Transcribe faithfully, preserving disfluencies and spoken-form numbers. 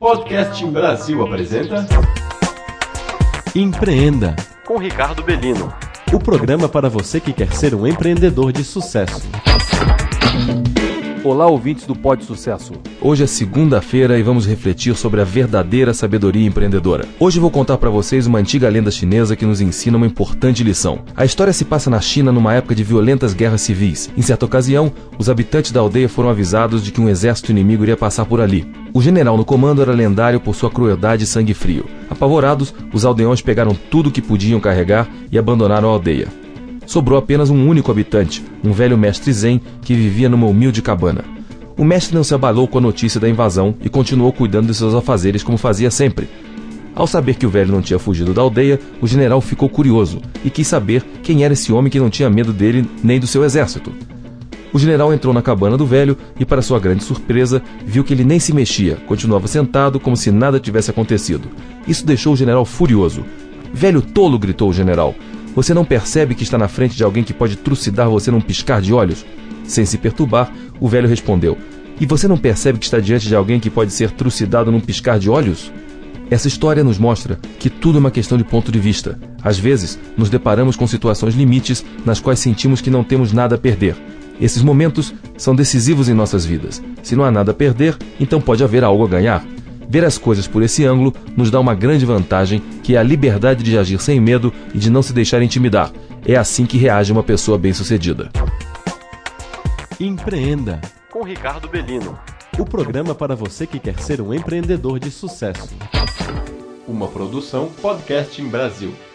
Podcast Brasil apresenta Empreenda, com Ricardo Bellino. o programa para você que quer ser um empreendedor de sucesso. Olá, ouvintes do Pod Sucesso. Hoje é segunda-feira e vamos refletir sobre a verdadeira sabedoria empreendedora. Hoje vou contar para vocês uma antiga lenda chinesa que nos ensina uma importante lição. A história se passa na China numa época de violentas guerras civis. Em certa ocasião, os habitantes da aldeia foram avisados de que um exército inimigo iria passar por ali. O general no comando era lendário por sua crueldade e sangue frio. Apavorados, os aldeões pegaram tudo o que podiam carregar e abandonaram a aldeia. Sobrou apenas um único habitante, um velho mestre zen que vivia numa humilde cabana. O mestre não se abalou com a notícia da invasão e continuou cuidando de seus afazeres como fazia sempre. Ao saber que o velho não tinha fugido da aldeia, o general ficou curioso e quis saber quem era esse homem que não tinha medo dele nem do seu exército. O general entrou na cabana do velho e, para sua grande surpresa, viu que ele nem se mexia, continuava sentado como se nada tivesse acontecido. Isso deixou o general furioso. "Velho tolo!" gritou o general. "Você não percebe que está na frente de alguém que pode trucidar você num piscar de olhos?" Sem se perturbar, o velho respondeu: "E você não percebe que está diante de alguém que pode ser trucidado num piscar de olhos?" Essa história nos mostra que tudo é uma questão de ponto de vista. Às vezes, nos deparamos com situações limites nas quais sentimos que não temos nada a perder. Esses momentos são decisivos em nossas vidas. Se não há nada a perder, então pode haver algo a ganhar. Ver as coisas por esse ângulo nos dá uma grande vantagem, que é a liberdade de agir sem medo e de não se deixar intimidar. É assim que reage uma pessoa bem-sucedida. Empreenda, Com Ricardo Bellino. o programa para você que quer ser um empreendedor de sucesso. uma produção Podcast Brasil.